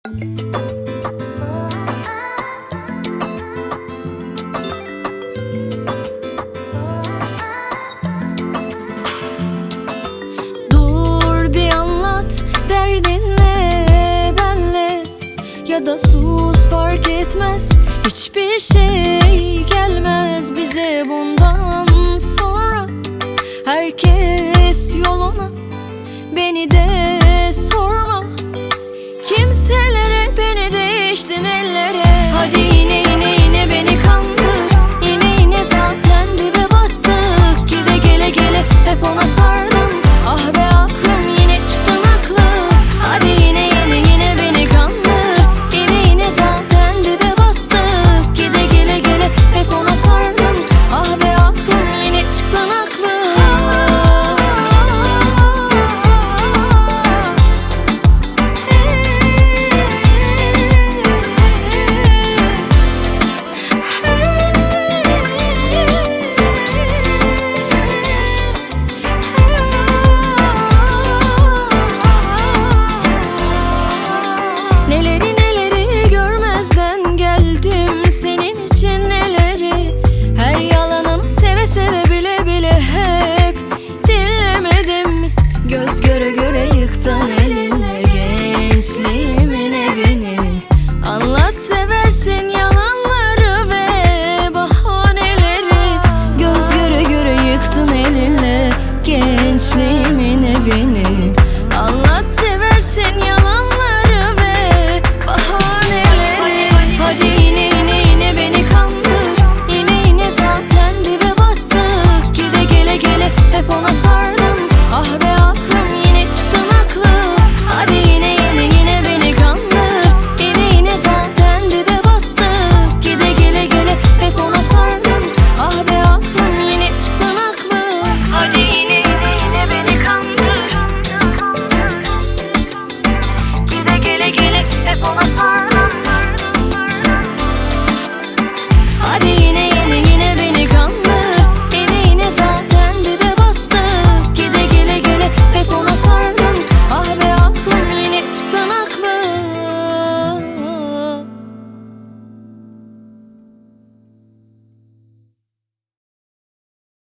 Dur bir anlat derdin ne benle, ya da sus fark etmez, hiçbir şey gelmez bize bundan sonra. Herkes yoluna, beni de sorma. Kimselere beni değiştin ellere. Hadi